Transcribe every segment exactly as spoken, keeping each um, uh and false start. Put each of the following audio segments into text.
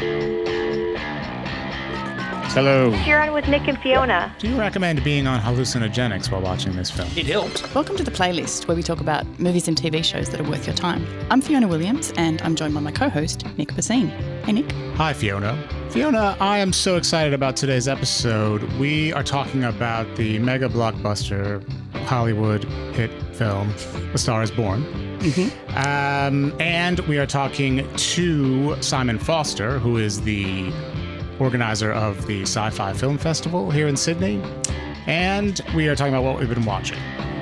Hello. You're on with Nick and Fiona. Do you recommend being on hallucinogenics while watching this film? It helped. Welcome to The Playlist, where we talk about movies and T V shows that are worth your time. I'm Fiona Williams, and I'm joined by my co-host, Nick Bassine. Hey, Nick. Hi, Fiona. Fiona, I am so excited about today's episode. We are talking about the mega blockbuster Hollywood hit film, A Star is Born. Mm-hmm. Um, and we are talking to Simon Foster, who is the organizer of the Sci-Fi Film Festival here in Sydney. And we are talking about what we've been watching.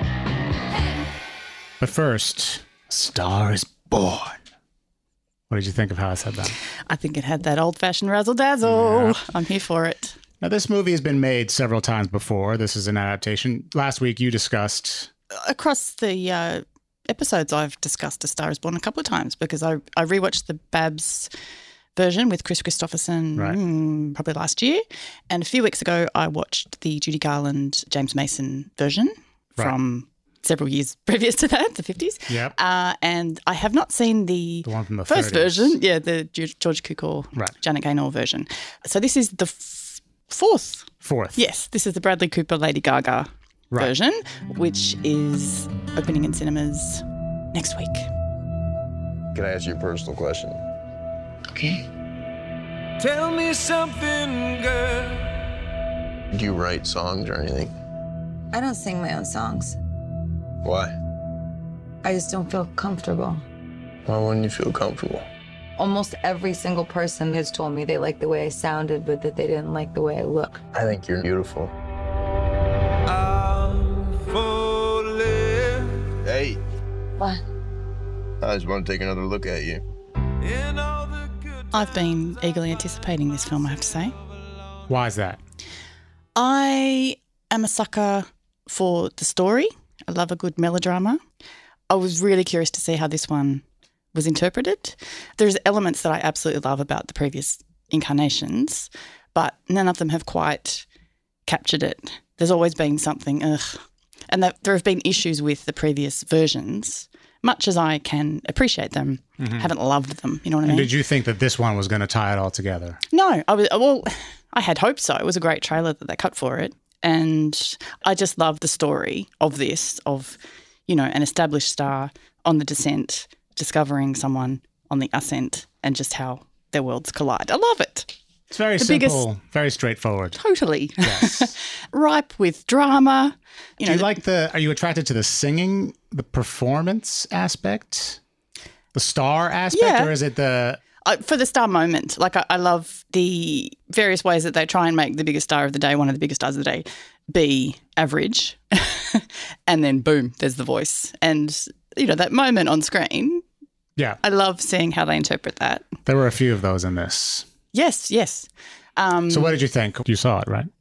But first, A Star is Born. What did you think of how I said that? I think it had that old-fashioned razzle-dazzle. Yeah. I'm here for it. Now, this movie has been made several times before. This is an adaptation. Last week, you discussed... Across the uh, episodes, I've discussed A Star is Born a couple of times because I, I rewatched the Babs version with Chris Christopherson right. mm, probably last year. And a few weeks ago, I watched the Judy Garland, James Mason version right. from several years previous to that, the fifties. Yep. Uh, and I have not seen the, the one from the first thirties. version, yeah, the George Cukor, right. Janet Gaynor version. So this is the f- fourth. Fourth. Yes, this is the Bradley Cooper, Lady Gaga right. version, which is opening in cinemas next week. Can I ask you a personal question? Okay. Tell me something, girl. Do you write songs or anything? I don't sing my own songs. Why? I just don't feel comfortable. Why wouldn't you feel comfortable? Almost every single person has told me they liked the way I sounded, but that they didn't like the way I look. I think you're beautiful. I'm falling. Hey, What? I just want to take another look at you. In all the good I've been eagerly anticipating this film, I have to say. Why is that? I am a sucker for the story. I love a good melodrama. I was really curious to see how this one was interpreted. There's elements that I absolutely love about the previous incarnations, but none of them have quite captured it. There's always been something, ugh. And that there have been issues with the previous versions, much as I can appreciate them, mm-hmm. haven't loved them, you know what I mean? And did you think that this one was going to tie it all together? No, I was, well, I had hoped so. It was a great trailer that they cut for it. And I just love the story of this, of, you know, an established star on the descent, discovering someone on the ascent, and just how their worlds collide. I love it. It's very The simple, biggest- very straightforward. Totally. Yes. Ripe with drama. You Do know, you like the, are you attracted to the singing, the performance aspect, the star aspect, Yeah. or is it the... I, for the star moment, like I, I love the various ways that they try and make the biggest star of the day, one of the biggest stars of the day, be average. And then boom, there's the voice. And, you know, that moment on screen, Yeah. I love seeing how they interpret that. There were a few of those in this. Yes, yes. Um, So what did you think? You saw it, right?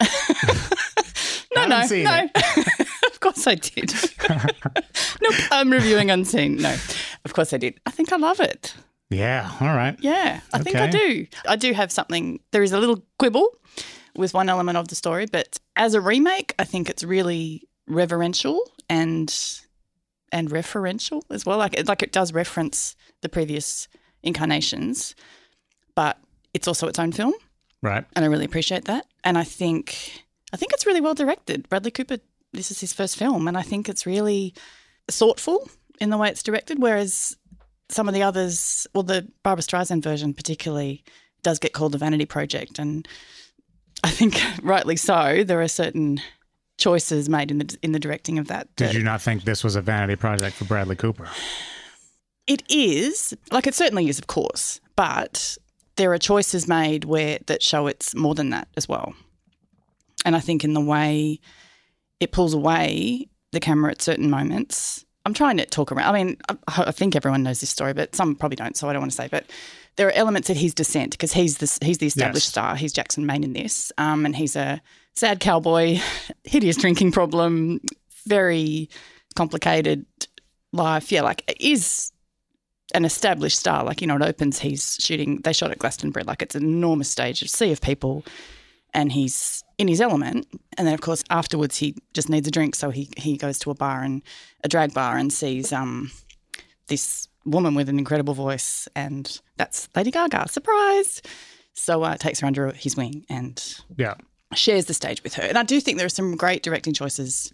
no, no, seen no. Of course I did. Nope, I'm reviewing unseen. No, of course I did. I think I love it. Yeah. All right. Yeah, I think I Okay. do. I do have something. There is a little quibble with one element of the story, but as a remake, I think it's really reverential and and referential as well. Like it, like it does reference the previous incarnations, but it's also its own film, Right. and I really appreciate that. And I think I think it's really well directed. Bradley Cooper, this is his first film, and I think it's really thoughtful in the way it's directed, whereas some of the others, well, the Barbra Streisand version particularly does get called a vanity project, and I think rightly so. There are certain choices made in the in the directing of that. Did that- you not think this was a vanity project for Bradley Cooper? It is, like it certainly is, of course, but there are choices made where that show it's more than that as well. And I think in the way it pulls away the camera at certain moments, I'm trying to talk around. I mean, I, I think everyone knows this story, but some probably don't, so I don't want to say. But there are elements of his descent because he's the, he's the established Yes. star. He's Jackson Maine in this, um, and he's a sad cowboy, hideous drinking problem, very complicated life. Yeah, like it is an established star. Like, you know, it opens, he's shooting, they shot at Glastonbury, like it's an enormous stage, a sea of people, and he's in his element. And then, of course, afterwards he just needs a drink, so he, he goes to a bar, and a drag bar, and sees um, this woman with an incredible voice, and that's Lady Gaga. Surprise! So uh, takes her under his wing and Yeah. shares the stage with her. And I do think there are some great directing choices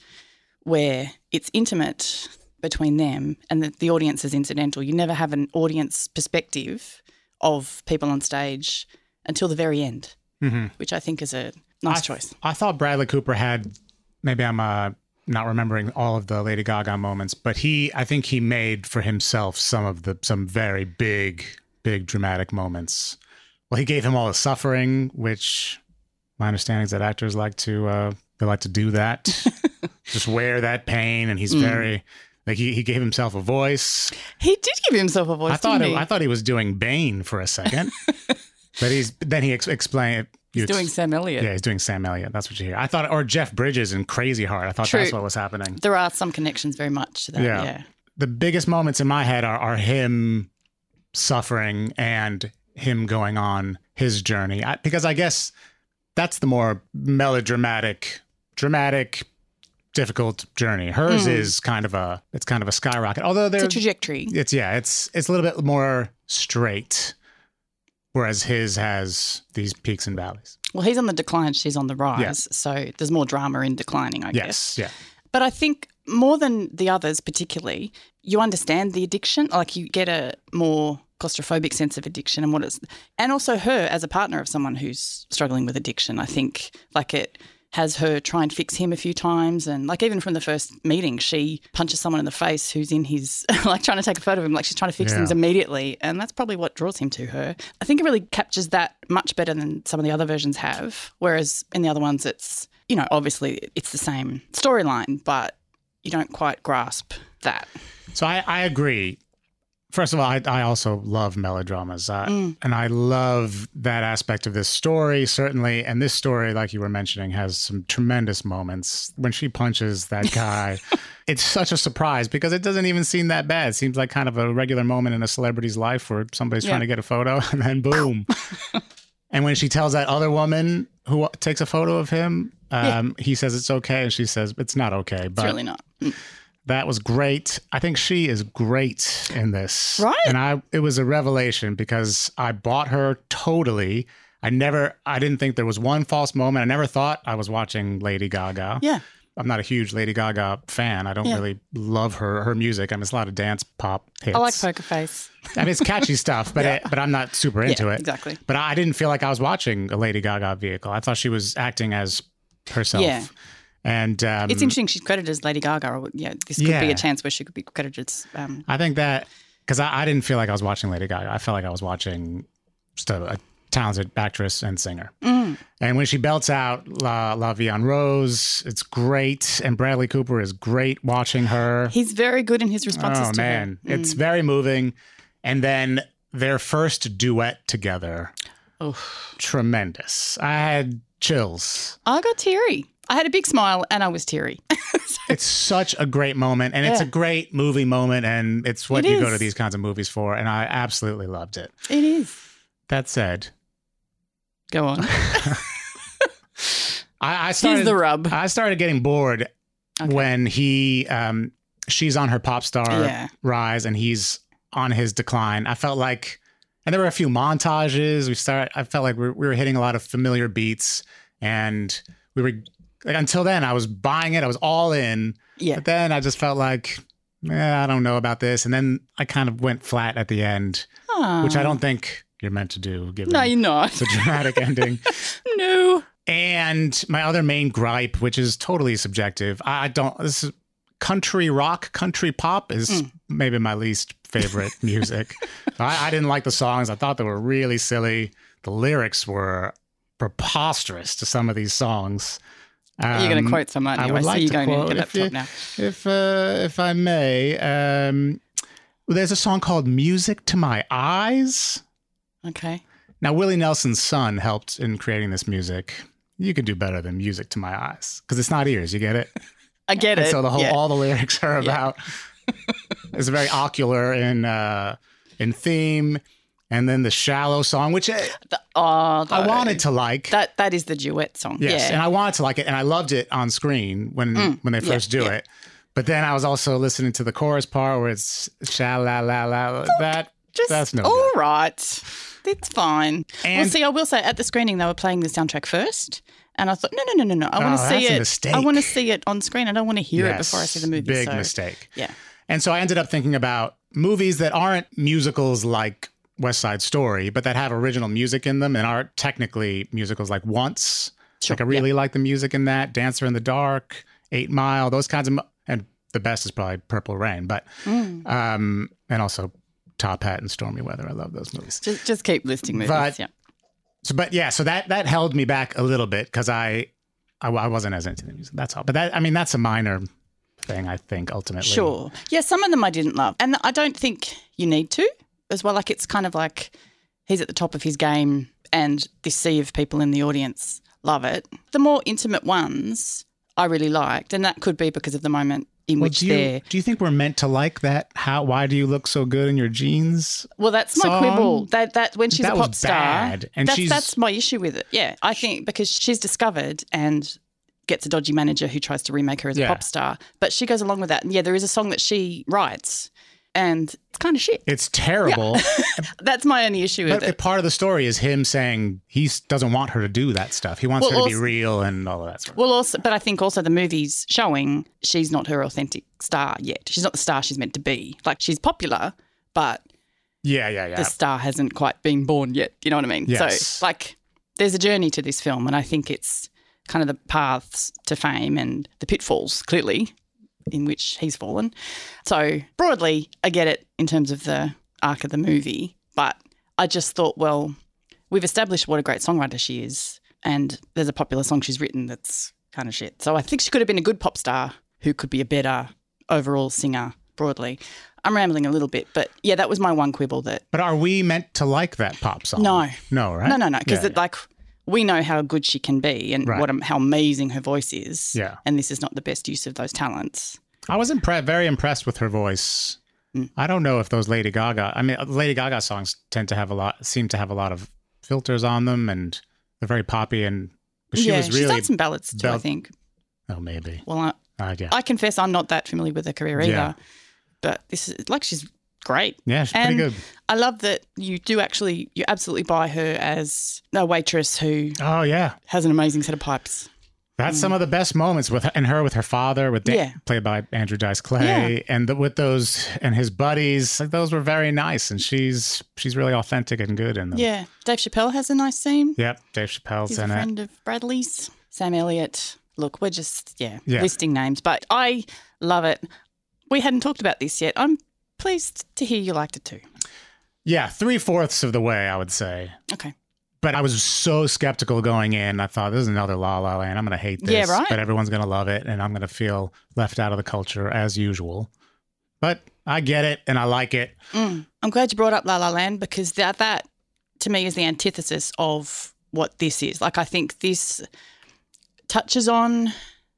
where it's intimate between them and the, the audience is incidental. You never have an audience perspective of people on stage until the very end, mm-hmm. which I think is a nice I, choice. I thought Bradley Cooper had, maybe I'm uh, not remembering all of the Lady Gaga moments, but he, I think he made for himself some of the, some very big, big dramatic moments. Well, he gave him all the suffering, which my understanding is that actors like to, uh, they like to do that, just wear that pain. And he's mm. very, like he, he gave himself a voice. He did give himself a voice, I thought didn't it, he? I thought he was doing Bane for a second, but he's, then he ex- explained. He's doing ex- Sam Elliott. Yeah, he's doing Sam Elliott. That's what you hear. I thought, or Jeff Bridges in Crazy Heart. I thought True. That's what was happening. There are some connections very much to that, yeah. yeah. The biggest moments in my head are, are him suffering and him going on his journey. I, because I guess that's the more melodramatic, dramatic, difficult journey. Hers mm. is kind of a, it's kind of a skyrocket. Although there's a trajectory. It's, yeah, it's, it's a little bit more straight. Whereas his has these peaks and valleys. Well, he's on the decline, she's on the rise. Yeah. So there's more drama in declining, I yes, guess. Yeah. But I think more than the others particularly, you understand the addiction. Like you get a more claustrophobic sense of addiction and what it's... And also her as a partner of someone who's struggling with addiction. I think like it has her try and fix him a few times. And like even from the first meeting, she punches someone in the face who's in his, like trying to take a photo of him, like she's trying to fix yeah. things immediately. And that's probably what draws him to her. I think it really captures that much better than some of the other versions have. Whereas in the other ones, it's, you know, obviously it's the same storyline, but you don't quite grasp that. So I, I agree. First of all, I, I also love melodramas, uh, mm. and I love that aspect of this story, certainly. And this story, like you were mentioning, has some tremendous moments. When she punches that guy, it's such a surprise because it doesn't even seem that bad. It seems like kind of a regular moment in a celebrity's life where somebody's yeah. trying to get a photo, and then boom. And when she tells that other woman who takes a photo of him, um, yeah. he says it's okay, and she says it's not okay. But it's really not. Mm. That was great. I think she is great in this. Right. And I it was a revelation because I bought her totally. I never, I didn't think there was one false moment. I never thought I was watching Lady Gaga. Yeah. I'm not a huge Lady Gaga fan. I don't yeah. really love her her music. I mean, it's a lot of dance pop hits. I like Poker Face. I mean, it's catchy stuff, but yeah. it, but I'm not super into yeah, it. Exactly. But I didn't feel like I was watching a Lady Gaga vehicle. I thought she was acting as herself. Yeah. And um, it's interesting she's credited as Lady Gaga. Or, yeah, this could yeah. be a chance where she could be credited as... Um, I think that, because I, I didn't feel like I was watching Lady Gaga. I felt like I was watching just a, a talented actress and singer. Mm. And when she belts out La, La Vie en Rose, it's great. And Bradley Cooper is great watching her. He's very good in his responses oh, to man. her. Mm. It's very moving. And then their first duet together, Oof. Tremendous. I had chills. I got teary. I had a big smile and I was teary. so. It's such a great moment, and yeah. it's a great movie moment, and it's what it you is. go to these kinds of movies for, and I absolutely loved it. It is. That said... Go on. I, I started, Here's the rub. I started getting bored okay. when he, um, she's on her pop star yeah. rise, and he's on his decline. I felt like, and there were a few montages. We started, I felt like we were, we were hitting a lot of familiar beats, and we were... Like until then, I was buying it. I was all in. Yeah. But then I just felt like, eh, I don't know about this. And then I kind of went flat at the end, Aww. Which I don't think you're meant to do. Given no, you're not. The dramatic ending. No. And my other main gripe, which is totally subjective, I don't. This is country rock, country pop is mm. maybe my least favorite music. I, I didn't like the songs. I thought they were really silly. The lyrics were preposterous to some of these songs. Um, You're going to quote someone. I would I like see you going quote, to get if, now. If uh, if I may, um, there's a song called "Music to My Eyes." Okay. Now Willie Nelson's son helped in creating this music. You could do better than "Music to My Eyes" because it's not ears. You get it? I get and it. So the whole yeah. all the lyrics are about. Yeah. It's very ocular in uh, in theme. And then the Shallow song, which I, the, oh, I wanted to like. That That is the duet song. Yes, yeah. and I wanted to like it, and I loved it on screen when, mm, when they first yeah, do yeah. it. But then I was also listening to the chorus part where it's sha-la-la-la. That Just That's no all good. right. It's fine. And- well, see, I will say at the screening they were playing the soundtrack first, and I thought, no, no, no, no, no. I want Oh, to see that's a it. mistake. I want to see it on screen. I don't want to hear it Yes, before I see the movie. Big so, mistake. Yeah. And so I ended up thinking about movies that aren't musicals like West Side Story, but that have original music in them and are technically musicals like Once. Sure, Like I really like the music in that. Dancer in the Dark, Eight Mile, those kinds of, mo- and the best is probably Purple Rain, but, Mm. um, and also Top Hat and Stormy Weather. I love those movies. Just, just keep listing movies. But- yeah. So, but yeah, so that that held me back a little bit because I, I I wasn't as into the music. That's all. But that I mean that's a minor thing I think ultimately. Sure. Yeah, some of them I didn't love. And I don't think you need to as well. Like, it's kind of like he's at the top of his game and this sea of people in the audience love it. The more intimate ones I really liked, and that could be because of the moment in Well, which do you they're... do you think we're meant to like that? How? Why do you look so good in your jeans? Well, that's my song? quibble. That that when she's That a was pop star, bad, and that's, she's- that's my issue with it. Yeah, I think because she's discovered and gets a dodgy manager who tries to remake her as Yeah. a pop star, but she goes along with that. And yeah, there is a song that she writes, and it's kind of shit. It's terrible. That's my only issue with But it. part of the story is him saying he s- doesn't want her to do that stuff. He wants Well, her to be also- real and all of that stuff. Well, also, but I think also the movie's showing she's not her authentic star yet. She's not the star she's meant to be. Like, she's popular, but Yeah, yeah, yeah. the star hasn't quite been born yet. You know what I mean? Yes. So, like, there's a journey to this film, and I think it's kind of the paths to fame and the pitfalls, clearly, in which he's fallen. So, broadly, I get it in terms of the arc of the movie, but I just thought, well, we've established what a great songwriter she is, and there's a popular song she's written that's kind of shit. So I think she could have been a good pop star who could be a better overall singer broadly. I'm rambling a little bit, but yeah, that was my one quibble that But are we meant to like that pop song? No. No, right? no, no, no, because Yeah, like we know how good she can be and Right. what how amazing her voice is. Yeah. And this is not the best use of those talents. I was impre- very impressed with her voice. Mm. I don't know if those Lady Gaga, I mean, Lady Gaga songs tend to have a lot, seem to have a lot of filters on them and they're very poppy and she yeah, was she's really, done some ballads too, I bell- think. oh, maybe. Well, I, Uh, yeah. I confess I'm not that familiar with her career either, Yeah. but this is like she's great. yeah, she's and pretty good. I love that you do actually, you absolutely buy her as a waitress who Oh, yeah. has an amazing set of pipes. That's some of the best moments with and her with her father, with Dan, Yeah. played by Andrew Dice Clay, and the, with those and his buddies. Like those were very nice, and she's she's really authentic and good in them. Yeah. Dave Chappelle has a nice scene. Yep, Dave Chappelle's He's a in it. friend of Bradley's. Sam Elliott. Look, we're just, yeah, Yeah. listing names, but I love it. We hadn't talked about this yet. I'm pleased to hear you liked it too. Yeah, three fourths of the way, I would say. Okay. But I was so skeptical going in. I thought, this is another La La Land. I'm going to hate this. Yeah, right. But everyone's going to love it, and I'm going to feel left out of the culture as usual. But I get it, and I like it. Mm. I'm glad you brought up La La Land because that, that, to me, is the antithesis of what this is. Like, I think this touches on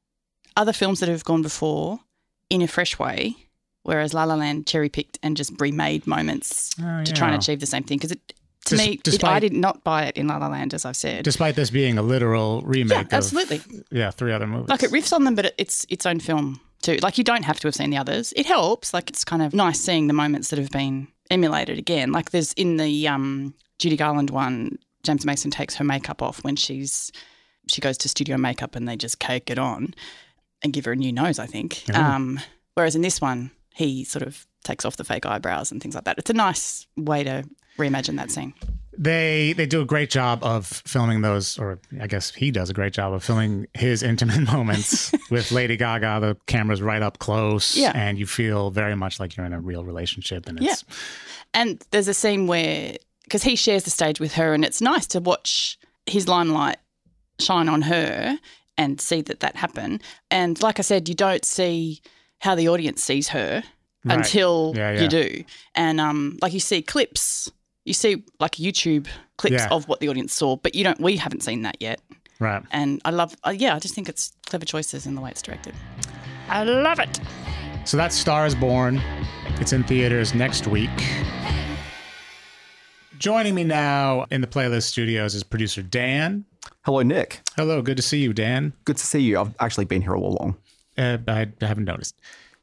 other films that have gone before in a fresh way, whereas La La Land cherry-picked and just remade moments Oh, to try and yeah. achieve the same thing. Because it, to Des- me, it, despite- I did not buy it in La La Land, as I've said. Despite this being a literal remake Yeah, absolutely. of yeah, three other movies. Like, it riffs on them, but it, it's its own film too. Like, you don't have to have seen the others. It helps. Like, it's kind of nice seeing the moments that have been emulated again. Like, there's in the um, Judy Garland one, James Mason takes her makeup off when she's she goes to studio makeup and they just cake it on and give her a new nose, I think. Ooh. Um, whereas in this one, he sort of takes off the fake eyebrows and things like that. It's a nice way to reimagine that scene. They they do a great job of filming those, or I guess he does a great job of filming his intimate moments with Lady Gaga. The camera's right up close, Yeah. and you feel very much like you're in a real relationship. And it's And there's a scene where, because he shares the stage with her, and it's nice to watch his limelight shine on her and see that that happen. And like I said, you don't see how the audience sees her Right. until Yeah, yeah. you do. And um, like you see clips, you see like YouTube clips Yeah. of what the audience saw, but you don't. We haven't seen that yet. right. And I love, uh, yeah, I just think it's clever choices in the way it's directed. I love it. So that's Star is Born. It's in theaters next week. Joining me now in the Playlist Studios is producer Dan. Hello, Nick. Hello, good to see you, Dan. Good to see you. I've actually been here all along. Uh, I haven't noticed.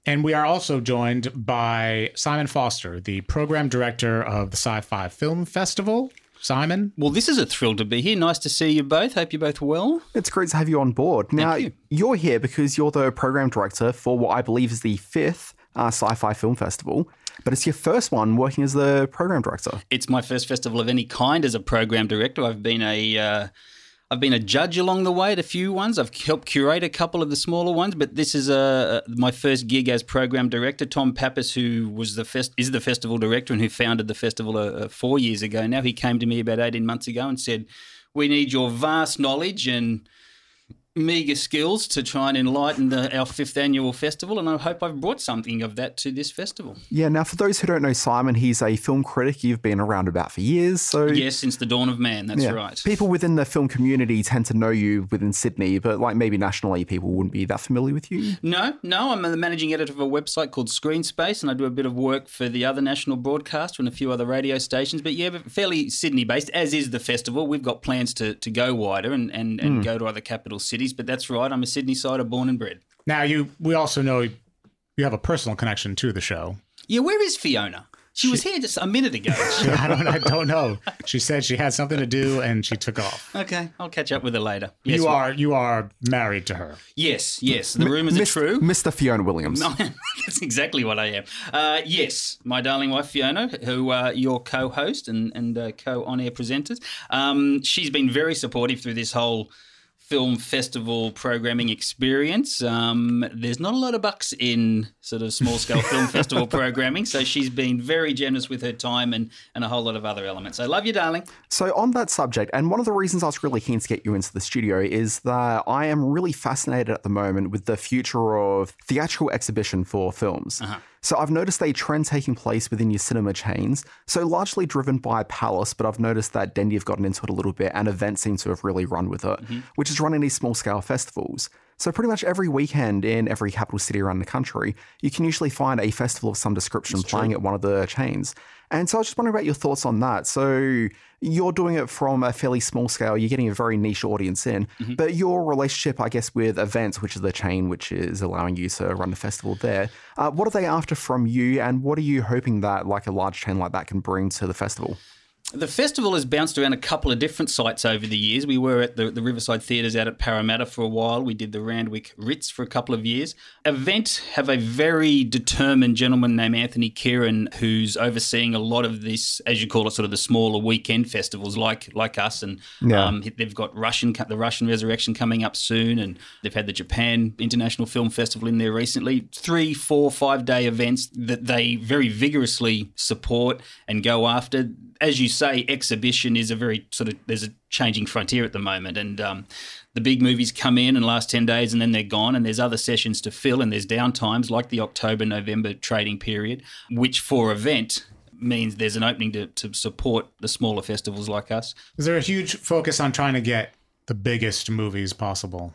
And we are also joined by Simon Foster, the program director of the Sci-Fi Film Festival. Simon? Well, this is a thrill to be here. Nice to see you both. Hope you're both well. It's great to have you on board. Now, you. you're here because you're the program director for what I believe is the fifth uh, Sci-Fi Film Festival, but it's your first one working as the program director. It's my first festival of any kind as a program director. I've been a... Uh, I've been a judge along the way at a few ones. I've helped curate a couple of the smaller ones, but this is a, my first gig as program director. Tom Pappas, who was the fest, is the festival director and who founded the festival uh, four years ago now, he came to me about eighteen months ago and said, we need your vast knowledge and meagre skills to try and enlighten the, our fifth annual festival, and I hope I've brought something of that to this festival. Yeah, now for those who don't know Simon, he's a film critic. You've been around about for years. So yes, since the dawn of man, that's yeah, right. People within the film community tend to know you within Sydney, but like maybe nationally people wouldn't be that familiar with you. No, no, I'm the managing editor of a website called Screen Space, and I do a bit of work for the other national broadcaster and a few other radio stations, but yeah, but fairly Sydney-based, as is the festival. We've got plans to, to go wider and, and, and mm. go to other capital cities, but that's right, I'm a Sydney-sider, born and bred. Now, you. we also know you have a personal connection to the show. Yeah, where is Fiona? She, she was here just a minute ago. I don't. I don't know. She said she had something to do and she took off. Okay, I'll catch up with her later. Yes, you well, are. You are married to her. Yes. Yes. The rumours M- are true. Mister Fiona Williams. No, that's exactly what I am. Uh, yes, my darling wife Fiona, who uh, your co-host and and uh, co-on-air presenters. Um, she's been very supportive through this whole film festival programming experience. Um, there's not a lot of bucks in sort of small-scale film festival programming, so she's been very generous with her time and, and a whole lot of other elements. I love you, darling. So on that subject, and one of the reasons I was really keen to get you into the studio is that I am really fascinated at the moment with the future of theatrical exhibition for films. Uh-huh. So I've noticed a trend taking place within your cinema chains, so largely driven by Palace, but I've noticed that Dendy have gotten into it a little bit and events seem to have really run with it, mm-hmm. which is running these small-scale festivals. So pretty much every weekend in every capital city around the country, you can usually find a festival of some description That's playing true. at one of the chains. And so I was just wondering about your thoughts on that. So you're doing it from a fairly small scale, you're getting a very niche audience in, mm-hmm. but your relationship, I guess, with Events, which is the chain which is allowing you to run the festival there, uh, what are they after from you and what are you hoping that like a large chain like that can bring to the festival? The festival has bounced around a couple of different sites over the years. We were at the, the Riverside Theatres out at Parramatta for a while. We did the Randwick Ritz for a couple of years. Event have a very determined gentleman named Anthony Kieran who's overseeing a lot of this, as you call it, sort of the smaller weekend festivals like like us. And yeah. um, they've got Russian the Russian Resurrection coming up soon, and they've had the Japan International Film Festival in there recently. Three, four, five-day events that they very vigorously support and go after. As you say, exhibition is a very sort of, there's a changing frontier at the moment, and um, the big movies come in and last ten days and then they're gone, and there's other sessions to fill, and there's downtimes like the October, November trading period, which for Event means there's an opening to, to support the smaller festivals like us. Is there a huge focus on trying to get the biggest movies possible?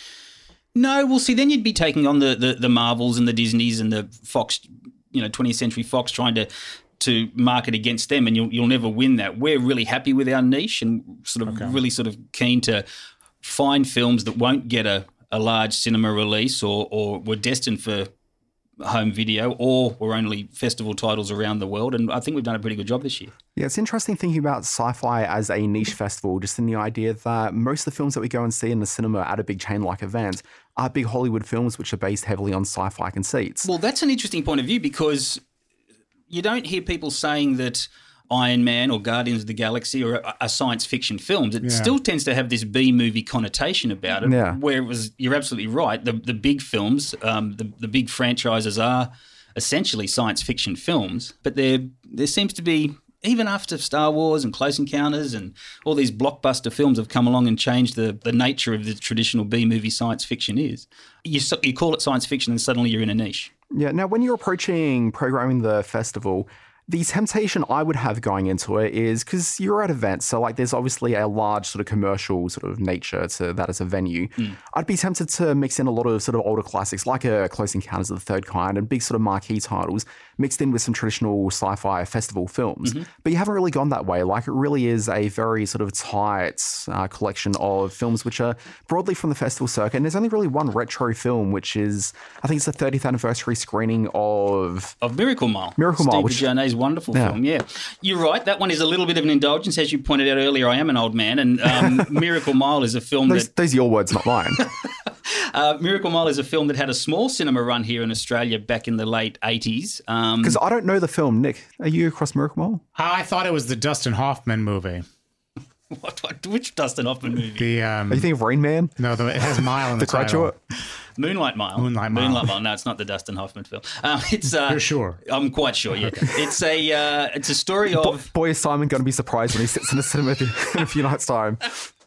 No, well, see, then you'd be taking on the, the, the Marvels and the Disneys and the Fox, you know, twentieth Century Fox trying to to market against them, and you'll you'll never win that. We're really happy with our niche and sort of okay. really sort of keen to find films that won't get a, a large cinema release or or were destined for home video or were only festival titles around the world, and I think we've done a pretty good job this year. Yeah, it's interesting thinking about sci-fi as a niche festival, just in the idea that most of the films that we go and see in the cinema at a big chain like Event are big Hollywood films which are based heavily on sci-fi conceits. Well, that's an interesting point of view because you don't hear people saying that Iron Man or Guardians of the Galaxy or are science fiction films. It yeah. still tends to have this B-movie connotation about it, yeah. where it was, you're absolutely right, the the big films, um, the, the big franchises are essentially science fiction films, but there there seems to be, even after Star Wars and Close Encounters and all these blockbuster films have come along and changed the, the nature of the traditional B-movie science fiction is, you, you call it science fiction and suddenly you're in a niche. Yeah. Now, when you're approaching programming the festival, The temptation I would have going into it is because you're at events, so like there's obviously a large sort of commercial sort of nature to that as a venue. Mm. I'd be tempted to mix in a lot of sort of older classics like a Close Encounters of the Third Kind and big sort of marquee titles mixed in with some traditional sci-fi festival films. Mm-hmm. But you haven't really gone that way. Like it really is a very sort of tight uh, collection of films which are broadly from the festival circuit. And there's only really one retro film, which is, I think it's the thirtieth anniversary screening of... Of Miracle Mile. Miracle Mile. Steve Journet's wonderful yeah. film, yeah. You're right, that one is a little bit of an indulgence. As you pointed out earlier, I am an old man, and um, Miracle Mile is a film those, that... Those are your words, not mine. uh, Miracle Mile is a film that had a small cinema run here in Australia back in the late eighties. Because um, I don't know the film. Nick, are you across Miracle Mile? I thought it was the Dustin Hoffman movie. What, what? Which Dustin Hoffman movie? The um, Are you thinking of Rain Man? No, the, it has Mile in the, the Graduate. Moonlight Mile. Moonlight Mile. Moonlight Mile. No, it's not the Dustin Hoffman film. Um, it's. Uh, You're sure? I'm quite sure. Yeah. Okay. It's a. Uh, it's a story of. Bo- boy, is Simon going to be surprised when he sits in the cinema in a few nights' time.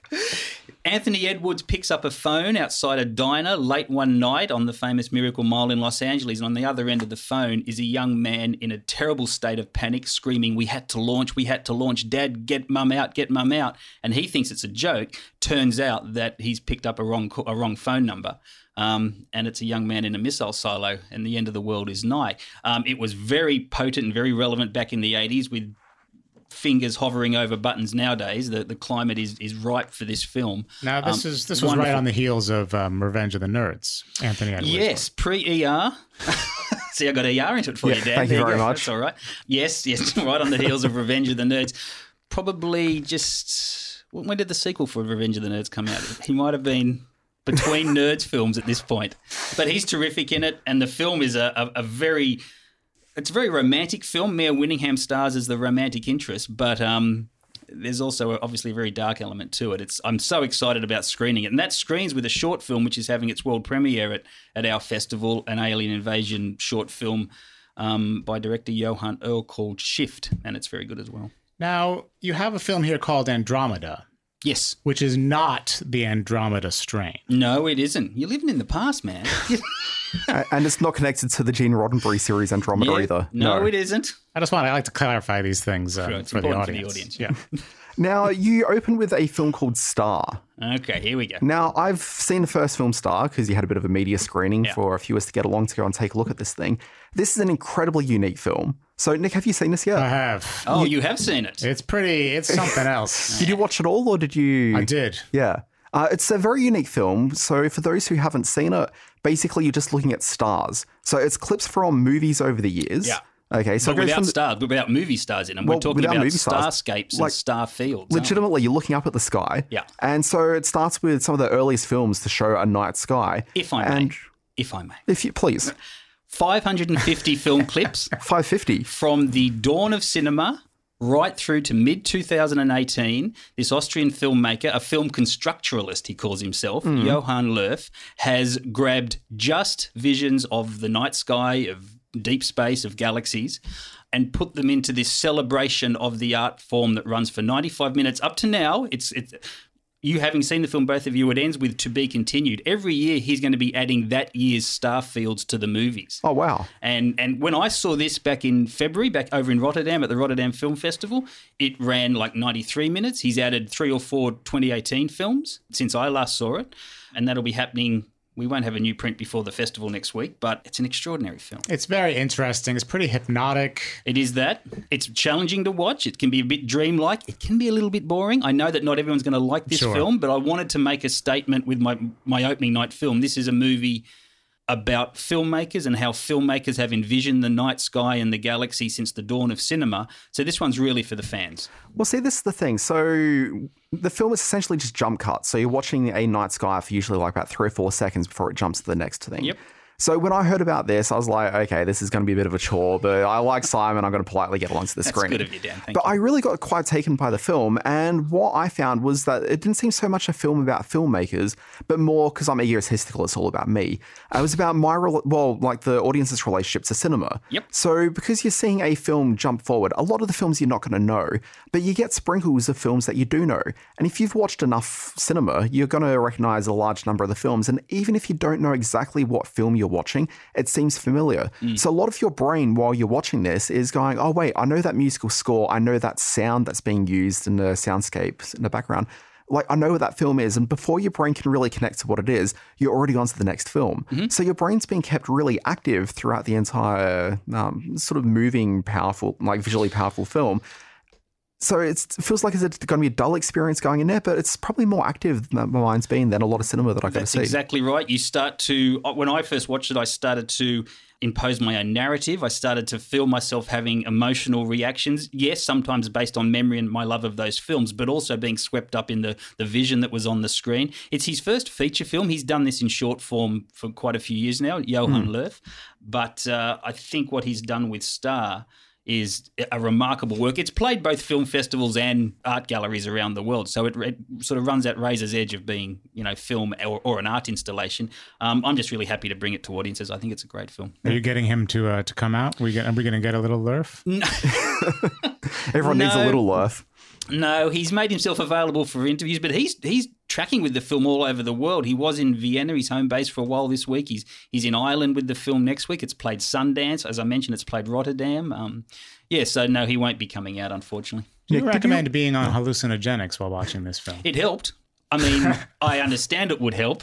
Anthony Edwards picks up a phone outside a diner late one night on the famous Miracle Mile in Los Angeles, and on the other end of the phone is a young man in a terrible state of panic, screaming, "We had to launch, we had to launch, Dad, get Mum out, get Mum out." And he thinks it's a joke. Turns out that he's picked up a wrong a wrong phone number. Um, and it's a young man in a missile silo, and the end of the world is nigh. Um, it was very potent and very relevant back in the eighties with fingers hovering over buttons nowadays. The the climate is is ripe for this film. Now, this um, is this was wonderful. Right on the heels of um, Revenge of the Nerds, Anthony Edwards. Yes, pre-E R. See, I got E R into it for yeah, you, Dan. Thank there you very go. much. That's all right. Yes, yes, right on the heels of Revenge of the Nerds. Probably just... When did the sequel for Revenge of the Nerds come out? He might have been between Nerds films at this point. But he's terrific in it, and the film is a, a, a very... It's a very romantic film. Mare Winningham stars as the romantic interest, but um, there's also obviously a very dark element to it. It's I'm so excited about screening it. And that screens with a short film, which is having its world premiere at, at our festival, an alien invasion short film um, by director Johan Earl called Shift, and it's very good as well. Now, you have a film here called Andromeda. Yes. Which is not the Andromeda strain. No, it isn't. You're living in the past, man. And it's not connected to the Gene Roddenberry series Andromeda yeah, either. No, no, it isn't. I just want I like to clarify these things uh, sure, for, the audience. for the audience. Yeah. Now, you open with a film called Star. Okay, here we go. Now, I've seen the first film Star because you had a bit of a media screening yeah. for a few of us to get along to go and take a look at this thing. This is an incredibly unique film. So, Nick, have you seen this yet? I have. Oh, you, you have seen it. It's pretty, it's something else. Did you watch it all or did you? I did. Yeah. Uh, it's a very unique film. So for those who haven't seen it, basically you're just looking at stars. So it's clips from movies over the years. Yeah. Okay, so but it goes without from the, stars, but without movie stars in them. Well, We're talking about stars. starscapes like, and star fields. Legitimately, you're looking up at the sky. Yeah. And so it starts with some of the earliest films to show a night sky. If I and may. If I may. If you please. five hundred fifty film clips. five hundred fifty. From the dawn of cinema right through to mid two thousand eighteen, this Austrian filmmaker, a film constructuralist he calls himself, mm. Johann Lerf, has grabbed just visions of the night sky, of deep space, of galaxies, and put them into this celebration of the art form that runs for ninety-five minutes. Up to now, it's it's you having seen the film, both of you, it ends with to be continued. Every year he's going to be adding that year's star fields to the movies. Oh, wow. And and when I saw this back in February, back over in Rotterdam at the Rotterdam Film Festival, it ran like ninety-three minutes. He's added three or four twenty eighteen films since I last saw it, and that'll be happening. We won't have a new print before the festival next week, but it's an extraordinary film. It's very interesting. It's pretty hypnotic. It is that. It's challenging to watch. It can be a bit dreamlike. It can be a little bit boring. I know that not everyone's going to like this sure. film, but I wanted to make a statement with my, my opening night film. This is a movie about filmmakers and how filmmakers have envisioned the night sky and the galaxy since the dawn of cinema. So this one's really for the fans. Well, see, this is the thing. So the film is essentially just jump cuts. So you're watching a night sky for usually like about three or four seconds before it jumps to the next thing. Yep. So when I heard about this, I was like, okay, this is going to be a bit of a chore, but I like Simon. I'm going to politely get along to the That's screen. That's good of you, Dan. Thank but you. I really got quite taken by the film. And what I found was that it didn't seem so much a film about filmmakers, but more, because I'm egotistical, it's all about me. It was about my, well, like the audience's relationship to cinema. Yep. So because you're seeing a film jump forward, a lot of the films you're not going to know, but you get sprinkles of films that you do know. And if you've watched enough cinema, you're going to recognize a large number of the films. And even if you don't know exactly what film you're you're watching, it seems familiar. Mm. So a lot of your brain while you're watching this is going, oh, wait, I know that musical score. I know that sound that's being used in the soundscape in the background. Like, I know what that film is. And before your brain can really connect to what it is, you're already on to the next film. Mm-hmm. So your brain's being kept really active throughout the entire um, sort of moving, powerful, like visually powerful film. So it's, it feels like it's going to be a dull experience going in there, but it's probably more active than my mind's been than a lot of cinema that I go to see. That's exactly right. You start to, when I first watched it, I started to impose my own narrative. I started to feel myself having emotional reactions. Yes, sometimes based on memory and my love of those films, but also being swept up in the, the vision that was on the screen. It's his first feature film. He's done this in short form for quite a few years now, Johan mm. Löf. But uh, I think what he's done with Star is a remarkable work. It's played both film festivals and art galleries around the world, so it, it sort of runs that razor's edge of being, you know, film or, or an art installation. Um, I'm just really happy to bring it to audiences. I think it's a great film. Are you getting him to uh, to come out? Are we, get, are we going to get a little Löf? No. Everyone no. needs a little Löf. No, he's made himself available for interviews, but he's he's tracking with the film all over the world. He was in Vienna, his home base, for a while this week. He's he's in Ireland with the film next week. It's played Sundance. As I mentioned, it's played Rotterdam. Um, yeah, so no, he won't be coming out, unfortunately. Do you recommend you... being on hallucinogenics while watching this film? It helped. I mean, I understand it would help.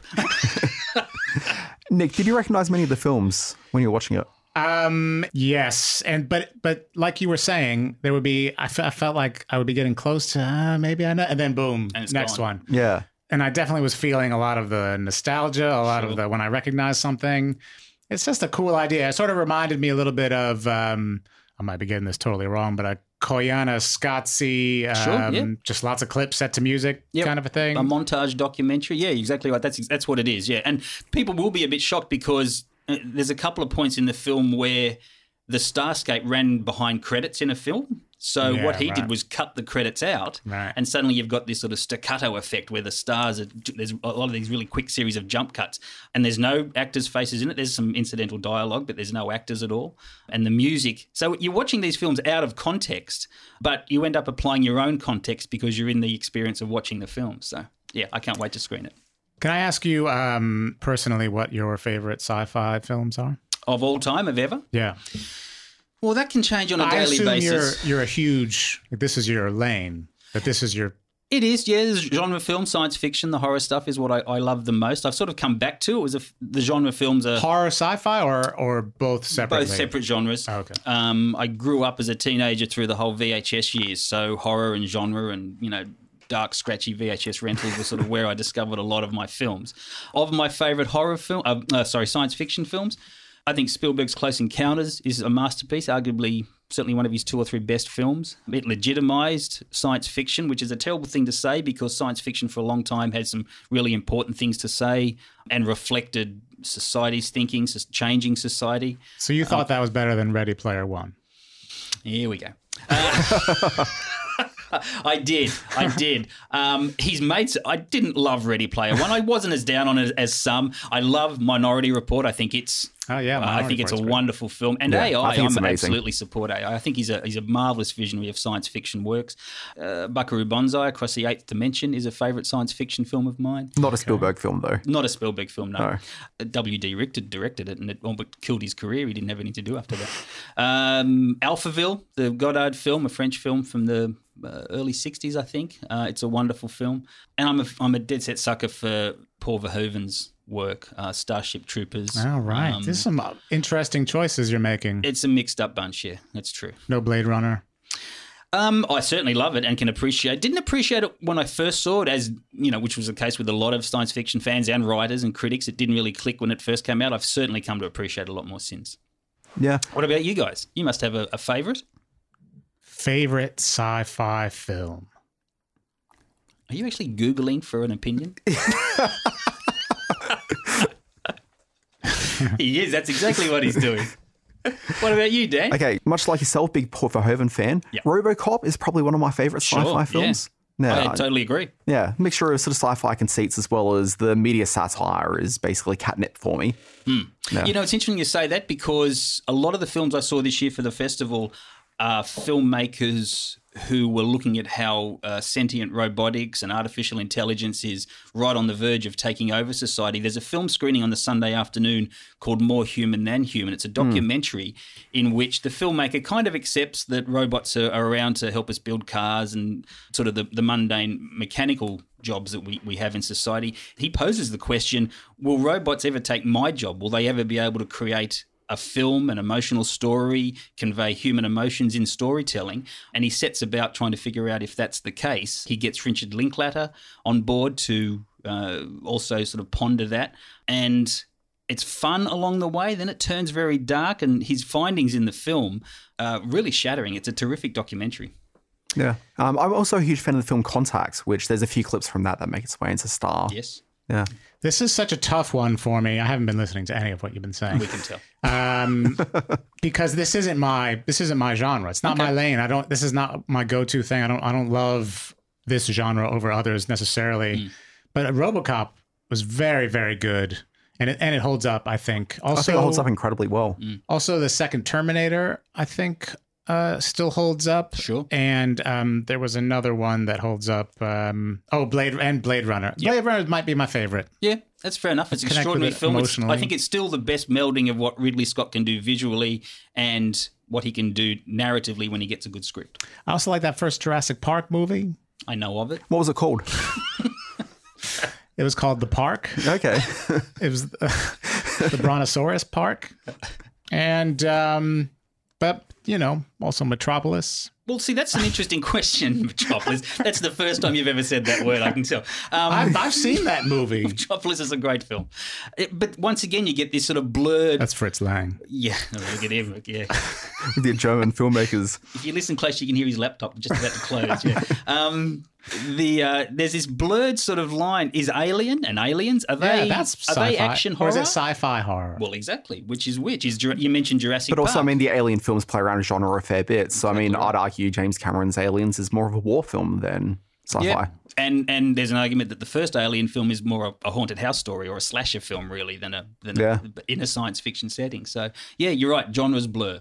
Nick, did you recognise many of the films when you were watching it? Um, yes. And, but, but like you were saying, there would be, I, f- I felt like I would be getting close to, uh, maybe I know, and then boom, and next gone. one. Yeah. And I definitely was feeling a lot of the nostalgia, a lot sure. of the, when I recognize something, it's just a cool idea. It sort of reminded me a little bit of, um, I might be getting this totally wrong, but a Koyana Scotzi, um, sure, yeah. just lots of clips set to music yep. kind of a thing. A montage documentary. Yeah, exactly right. That's, that's what it is. Yeah. And people will be a bit shocked because there's a couple of points in the film where the Starscape ran behind credits in a film. So yeah, what he right. did was cut the credits out, right. and suddenly you've got this sort of staccato effect where the stars are, there's a lot of these really quick series of jump cuts, and there's no actors' faces in it. There's some incidental dialogue, but there's no actors at all. And the music. So you're watching these films out of context, but you end up applying your own context because you're in the experience of watching the film. So yeah, I can't wait to screen it. Can I ask you um, personally what your favorite sci-fi films are? Of all time, of ever? Yeah. Well, that can change on a I daily assume basis. You're, you're a huge, this is your lane, that this is your... It is, yeah. Genre film, science fiction, the horror stuff is what I, I love the most. I've sort of come back to it. Was a, the genre films are... Horror, sci-fi, or or both separately? Both separate genres. Oh, okay. Um, I grew up as a teenager through the whole V H S years, so horror and genre and, you know, dark, scratchy V H S rentals were sort of where I discovered a lot of my films. Of my favourite horror film, uh, uh, sorry, science fiction films, I think Spielberg's Close Encounters is a masterpiece, arguably certainly one of his two or three best films. It legitimized science fiction, which is a terrible thing to say because science fiction for a long time had some really important things to say and reflected society's thinking, changing society. So you thought uh, that was better than Ready Player One? Here we go. Uh, I did. I did. Um, he's made... I didn't love Ready Player One. I wasn't as down on it as some. I love Minority Report. I think it's... Oh, yeah. Uh, I think it's a great. wonderful film. And yeah, A I, I think it's I'm amazing. absolutely support A I. I think he's a he's a marvellous visionary of science fiction works. Uh, Buckaroo Banzai, Across the Eighth Dimension, is a favourite science fiction film of mine. Not a Spielberg film, though. Not a Spielberg film, no. no. Uh, W D Richter directed it and it all but killed his career. He didn't have anything to do after that. Um, Alphaville, the Godard film, a French film from the uh, early sixties, I think. Uh, it's a wonderful film. And I'm a, I'm a dead set sucker for Paul Verhoeven's work, uh, Starship Troopers. Oh, right. Um, There's some interesting choices you're making. It's a mixed up bunch, yeah. That's true. No Blade Runner? Um, I certainly love it and can appreciate. Didn't appreciate it when I first saw it, as you know, which was the case with a lot of science fiction fans and writers and critics. It didn't really click when it first came out. I've certainly come to appreciate it a lot more since. Yeah. What about you guys? You must have a, a favourite. Favorite sci-fi film? Are you actually Googling for an opinion? He is. That's exactly what he's doing. What about you, Dan? Okay, much like yourself, big Paul Verhoeven fan. Yep. RoboCop is probably one of my favourite Sure, sci-fi yeah. films. I totally agree. Yeah, mixture of sort of sci-fi conceits as well as the media satire is basically catnip for me. Hmm. Yeah. You know, it's interesting you say that because a lot of the films I saw this year for the festival are filmmakers who were looking at how uh, sentient robotics and artificial intelligence is right on the verge of taking over society. There's a film screening on the Sunday afternoon called More Human Than Human. It's a documentary mm. in which the filmmaker kind of accepts that robots are, are around to help us build cars and sort of the, the mundane mechanical jobs that we, we have in society. He poses the question, will robots ever take my job? Will they ever be able to create a film, an emotional story, convey human emotions in storytelling? And he sets about trying to figure out if that's the case. He gets Richard Linklater on board to uh, also sort of ponder that. And it's fun along the way. Then it turns very dark, and his findings in the film are really shattering. It's a terrific documentary. Yeah. Um, I'm also a huge fan of the film Contact, which there's a few clips from that that make its way into Star. Yes. Yeah. This is such a tough one for me. I haven't been listening to any of what you've been saying. We can tell. Um, because this isn't my this isn't my genre. It's not Okay. my lane. I don't. This is not my go-to thing. I don't. I don't love this genre over others necessarily. Mm. But RoboCop was very, very good, and it and it holds up. I think. Also, I think it holds up incredibly well. Mm. Also, the second Terminator, I think, uh, still holds up. Sure. And um, there was another one that holds up. Um, oh, Blade and Blade Runner. Yep. Blade Runner might be my favorite. Yeah, that's fair enough. It's an Connect extraordinary with it film. It's, emotionally. I think it's still the best melding of what Ridley Scott can do visually and what he can do narratively when he gets a good script. I also like that first Jurassic Park movie. I know of it. What was it called? It was called The Park. Okay. It was uh, the Brontosaurus Park. And, um, but, you know, also Metropolis. Well, see, that's an interesting question, Metropolis. That's the first time you've ever said that word, I can tell. Um, I've, I've seen that movie. Metropolis is a great film. It, but once again, you get this sort of blurred... That's Fritz Lang. Yeah, look at him. Yeah. The German filmmakers. If you listen close, you can hear his laptop just about to close. Yeah. Um, the uh, there's this blurred sort of line. Is Alien and Aliens, are they, Yeah, that's are sci-fi. they action horror? Or is it sci-fi horror? Well, exactly. Which is which? Is Jura- You mentioned Jurassic But also, Park. I mean, the Alien films play around genre a fair bit. So, I mean, I'd argue James Cameron's Aliens is more of a war film than sci-fi. Yeah. And and there's an argument that the first Alien film is more a, a haunted house story or a slasher film, really, than a than Yeah. a, in a science fiction setting. So, yeah, you're right. Genres blur.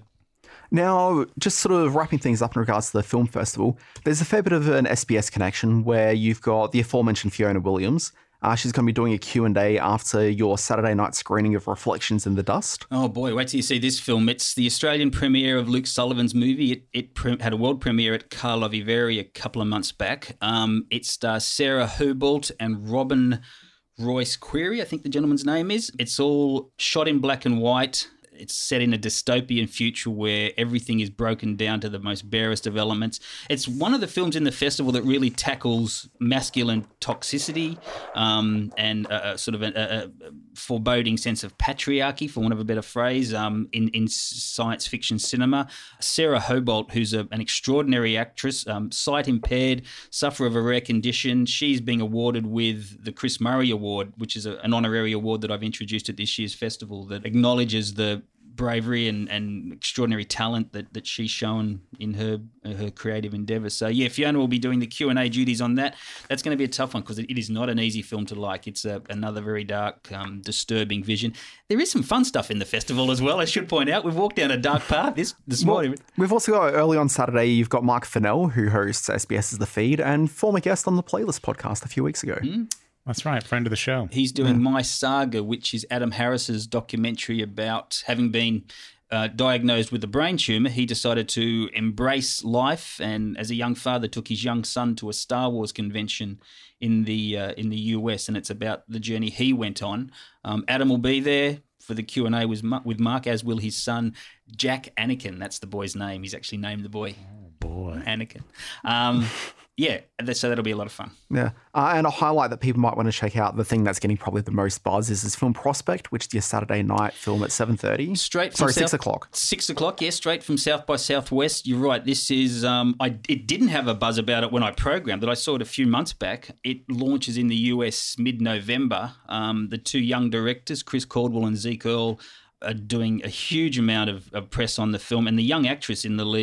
Now, just sort of wrapping things up in regards to the film festival, there's a fair bit of an S B S connection where you've got the aforementioned Fiona Williams. Uh, she's going to be doing a Q and A after your Saturday night screening of Reflections in the Dust. Oh boy, wait till you see this film. It's the Australian premiere of Luke Sullivan's movie. It, it pre- had a world premiere at Karlovy Vary a couple of months back. Um, it stars Sarah Hubalt and Robin Royce Query, I think the gentleman's name is. It's all shot in black and white. It's set in a dystopian future where everything is broken down to the most barest of elements. It's one of the films in the festival that really tackles masculine toxicity um, and a, a sort of a, a foreboding sense of patriarchy, for want of a better phrase, um, in, in science fiction cinema. Sarah Hobart, who's a, an extraordinary actress, um, sight impaired, sufferer of a rare condition. She's being awarded with the Chris Murray Award, which is a, an honorary award that I've introduced at this year's festival that acknowledges the bravery and, and extraordinary talent that, that she's shown in her her creative endeavours. So, yeah, Fiona will be doing the Q and A duties on that. That's going to be a tough one because it, it is not an easy film to like. It's a, another very dark, um, disturbing vision. There is some fun stuff in the festival as well, I should point out. We've walked down a dark path this, this Well, morning. we've also got early on Saturday, you've got Mark Fennell, who hosts SBS's The Feed and former guest on the Playlist podcast a few weeks ago. Mm. That's right, friend of the show. He's doing My Saga, which is Adam Harris's documentary about having been uh, diagnosed with a brain tumour. He decided to embrace life, and as a young father, took his young son to a Star Wars convention in the uh, in the U S, and it's about the journey he went on. Um, Adam will be there for the Q and A with Mark, with Mark, as will his son, Jack Anakin. That's the boy's name. He's actually named the boy. Oh, boy. Anakin. Um, yeah, so that'll be a lot of fun. Yeah. Uh, and a highlight that people might want to check out, the thing that's getting probably the most buzz is this film Prospect, which is your Saturday night film at seven thirty. Straight from Sorry, South, six o'clock. Six o'clock, yeah, straight from South by Southwest. You're right. This is, um, I it didn't have a buzz about it when I programmed it. I saw it a few months back. It launches in the U S mid-November. Um, the two young directors, Chris Caldwell and Zeke Earl, are doing a huge amount of, of press on the film, and the young actress in the lead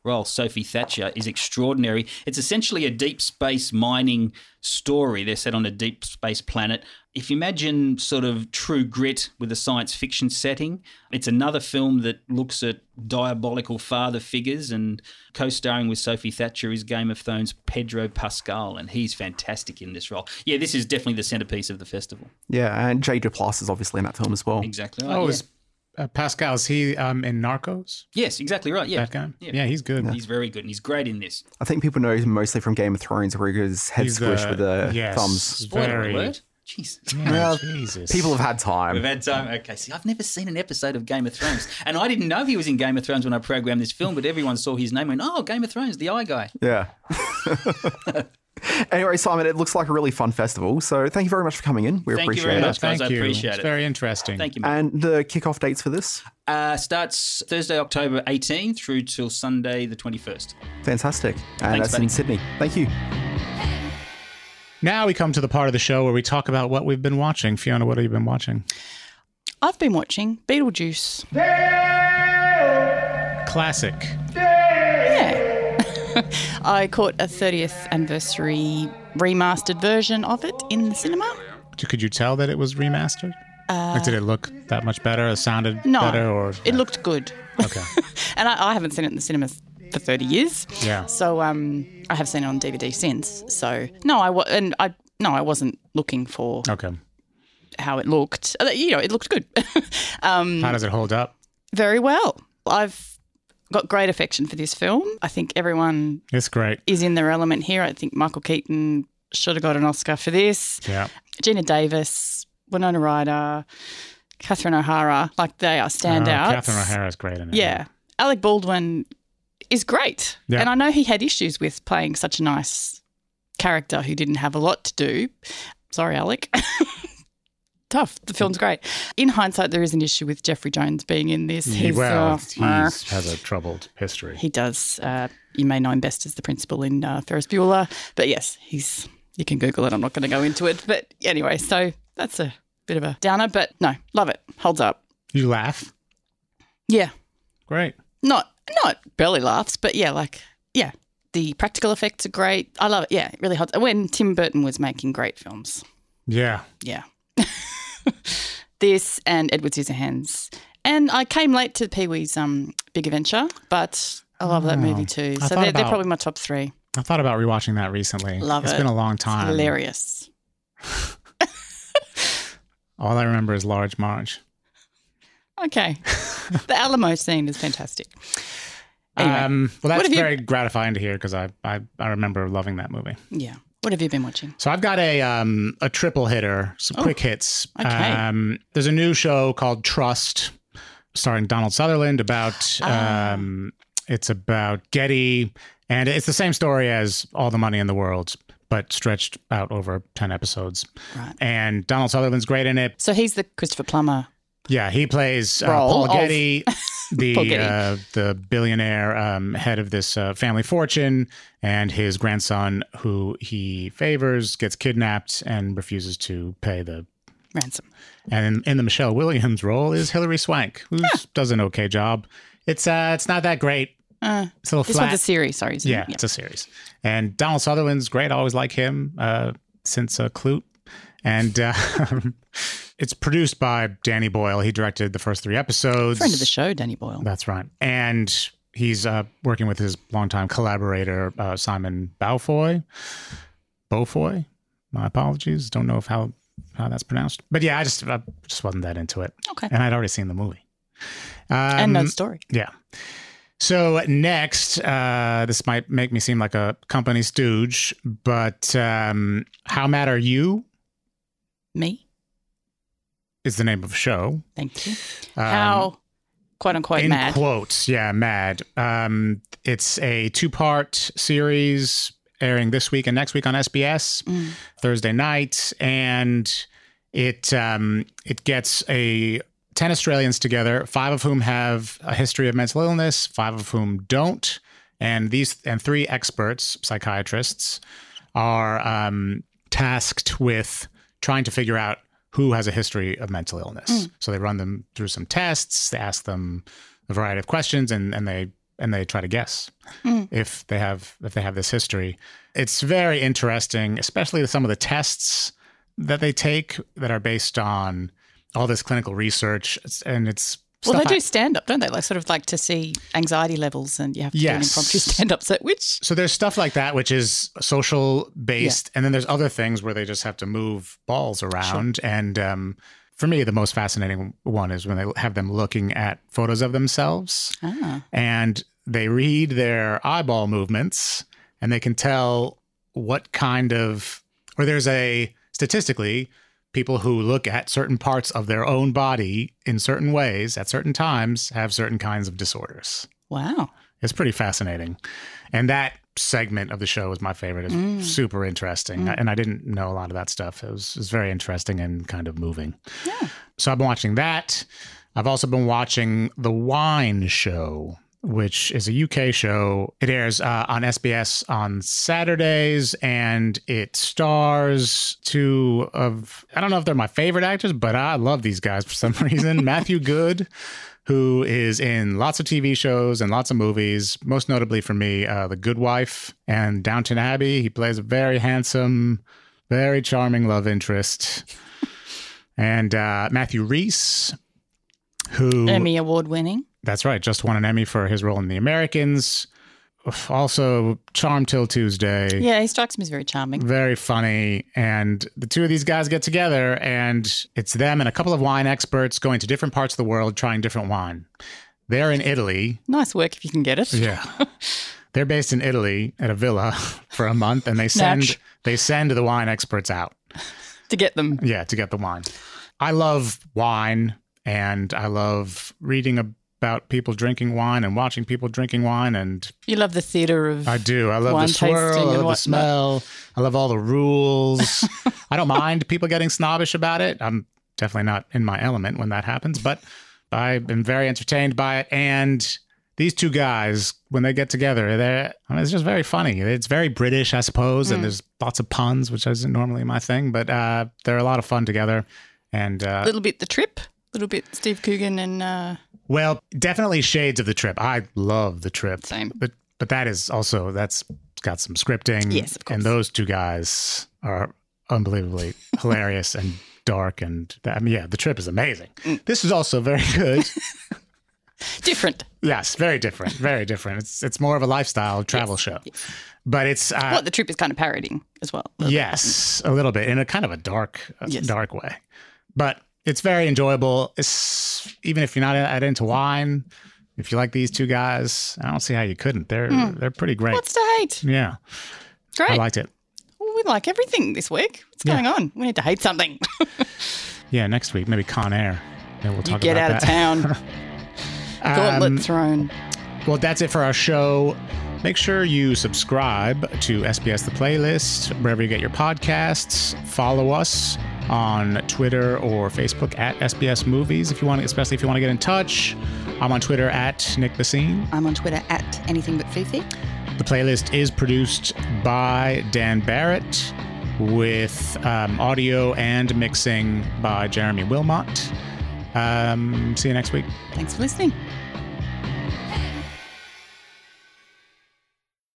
role, Sophie Thatcher, is extraordinary. It's essentially a deep space mining story. They're set on a deep space planet. If you imagine sort of True Grit with a science fiction setting, it's another film that looks at diabolical father figures, and co-starring with Sophie Thatcher is Game of Thrones' Pedro Pascal, and he's fantastic in this role. Yeah, this is definitely the centerpiece of the festival. Yeah, and Jay Duplass is obviously in that film as well. Exactly right. Oh, yeah. is uh, Pascal, is he um, in Narcos? Yes, exactly right. Yeah, That guy? Yeah, Yeah, he's good. He's very good, and he's great in this. I think people know him mostly from Game of Thrones, where his head He's squished the- with the yes. thumbs. Spoiler Very- alert. Jesus. Yeah, Well, Jesus. People have had time. We've had time. Okay, see, I've never seen an episode of Game of Thrones. And I didn't know he was in Game of Thrones when I programmed this film, but everyone saw his name and went, oh, Game of Thrones, the eye guy. Yeah. Anyway, Simon, it looks like a really fun festival. So thank you very much for coming in. We Thank you appreciate very it. much. Thank guys, I you. appreciate it's it. very interesting. Thank you, mate. And the kickoff dates for this? Uh, starts Thursday, October eighteenth through till Sunday, the twenty-first. Fantastic. And Thanks, that's in buddy. Sydney. Thank you. Now we come to the part of the show where we talk about what we've been watching. Fiona, what have you been watching? I've been watching Beetlejuice. Classic. Yeah. I caught a thirtieth anniversary remastered version of it in the cinema. Could you tell that it was remastered? like, did it look that much better? It sounded No, better? Or it looked good. Okay. And I, I haven't seen it in the cinemas for thirty years. Yeah. So um, I have seen it on D V D since. So no, I wa- and I no, I wasn't looking for Okay. how it looked. Uh, You know, it looked good. um, How does it hold up? very well. I've got great affection for this film. I think everyone It's great. is in their element here. I think Michael Keaton should have got an Oscar for this. Yeah. Gina Davis, Winona Ryder, Catherine O'Hara, like they are standouts. Uh, Catherine O'Hara's great in it. Yeah. Alec Baldwin is great. Yeah. And I know he had issues with playing such a nice character who didn't have a lot to do. Sorry, Alec. Tough. The film's great. In hindsight, there is an issue with Jeffrey Jones being in this. He, He's, well, uh, he uh, has a troubled history. he does. Uh, you may know him best as the principal in uh, Ferris Bueller. But yes, he's. You can Google it. I'm not going to go into it. But anyway, so that's a bit of a downer. But no, love it. Holds up. You laugh? Yeah. Great. Not not belly laughs, but yeah, like yeah, the practical effects are great. I love it. Yeah, it really hot. When Tim Burton was making great films, Yeah. yeah, this and Edward Scissorhands, and I came late to Pee Wee's um, Big Adventure, but I love that movie too. I So thought they're, they're about- probably my top three. I thought about rewatching that recently. Love It's it. been a long It's time. hilarious. All I remember is Large Marge. Okay, the Alamo scene is fantastic. Anyway, Um, well, what that's have you- very gratifying to hear because I, I I remember loving that movie. yeah. What have you been watching? So I've got a um, a triple hitter, some Oh, quick hits. okay. Um, there's a new show called Trust, starring Donald Sutherland. About Ah. um, it's about Getty, and it's the same story as All the Money in the World, but stretched out over ten episodes. Right. And Donald Sutherland's great in it. So he's the Christopher Plummer. Yeah, he plays uh, Role Paul of- Getty, Paul the Getty. uh, the billionaire um, head of this uh, family fortune, and his grandson, who he favors, gets kidnapped and refuses to pay the. Ransom. And in, in the Michelle Williams role is Hilary Swank, who does an okay job. It's uh, it's not that great. Uh, It's a little this flat. one's a series, sorry. Isn't Yeah, it? it's a series. And Donald Sutherland's great. I always like him uh, since uh, Clute. And uh, it's produced by Danny Boyle. He directed the first three episodes. Friend of the show, Danny Boyle. That's right. And he's uh, working with his longtime collaborator, uh, Simon Beaufoy. Beaufoy? My apologies. Don't know if how, how that's pronounced. But yeah, I just I just wasn't that into it. Okay. And I'd already seen the movie. Um, and no story. Yeah. So next, uh, this might make me seem like a company stooge, but um, How Mad Are You Me. is the name of a show. Thank you. Um, How, quote unquote, in mad. quotes, yeah, mad. Um, it's a two-part series airing this week and next week on S B S Mm. Thursday night, and it um, it gets a ten Australians together, five of whom have a history of mental illness, five of whom don't, and these and three experts, psychiatrists, are um, tasked with trying to figure out who has a history of mental illness. Mm. So they run them through some tests, they ask them a variety of questions, and, and they and they try to guess if they have if they have this history. It's very interesting, especially some of the tests that they take that are based on all this clinical research, and it's Well, they stuff do I- stand up, don't they? Like sort of like to see anxiety levels, and you have to Yes. do an impromptu stand up set, which So there's stuff like that, which is social based, and then there's other things where they just have to move balls around. And um, for me, the most fascinating one is when they have them looking at photos of themselves, ah, and they read their eyeball movements, and they can tell what kind of, or there's a statistically, people who look at certain parts of their own body in certain ways at certain times have certain kinds of disorders. wow. It's pretty fascinating. And that segment of the show was my favorite. It's Mm. super interesting. And I didn't know a lot of that stuff. It was, it was very interesting and kind of moving. Yeah. So I've been watching that. I've also been watching The Wine Show, which is a U K show. It airs uh, on S B S on Saturdays, and it stars two of, I don't know if they're my favorite actors, but I love these guys for some reason. Matthew Good, who is in lots of T V shows and lots of movies, most notably for me, uh, The Good Wife and Downton Abbey. He plays a very handsome, very charming love interest. And uh, Matthew Rhys, who... Emmy award winning. That's right. Just won an Emmy for his role in The Americans. Also, Charm Till Tuesday. Yeah, he strikes me as very charming. Very funny. And the two of these guys get together, and it's them and a couple of wine experts going to different parts of the world trying different wine. They're in Italy. Nice work if you can get it. Yeah. They're based in Italy at a villa for a month, and they send Natch. they send the wine experts out. To get them. Yeah, to get the wine. I love wine, and I love reading about people drinking wine and watching people drinking wine, and You love the theatre of I do. I love wine the swirl. tasting I and love the whatnot. smell. I love all the rules. I don't mind people getting snobbish about it. I'm definitely not in my element when that happens, but I've been very entertained by it. And these two guys, when they get together, they're, I mean, it's just very funny. It's very British, I suppose, Mm. and there's lots of puns, which isn't normally my thing, but uh, they're a lot of fun together. And uh, a little bit The Trip, a little bit Steve Coogan and uh, well, definitely shades of The Trip. I love The Trip. Same. But but that is also, that's got some scripting. Yes, of course. And those two guys are unbelievably hilarious and dark. And that, I mean, yeah, The Trip is amazing. Mm. This is also very good. different. Yes, very different. Very different. It's it's more of a lifestyle travel show. But it's uh, What The Trip is kind of parodying as well. a little bit, yes, a little bit in a kind of a dark, a Yes. dark way. But it's very enjoyable. It's even if you're not that into wine, if you like these two guys, I don't see how you couldn't. They're they're pretty great. What's to hate? Yeah, Great. I liked it. Well, we like everything this week. What's Yeah. going on? We need to hate something. Yeah, next week maybe Con Air. Then we'll you talk get about out that. of town. Gauntlet Um, thrown. Well, that's it for our show. Make sure you subscribe to S B S The Playlist wherever you get your podcasts. Follow us on Twitter or Facebook at S B S Movies if you want, especially if you want to get in touch. I'm on Twitter at Nick Bassine. I'm on Twitter at anything but Fifi. The playlist is produced by Dan Barrett with um, audio and mixing by Jeremy Wilmot. Um, see you next week. Thanks for listening.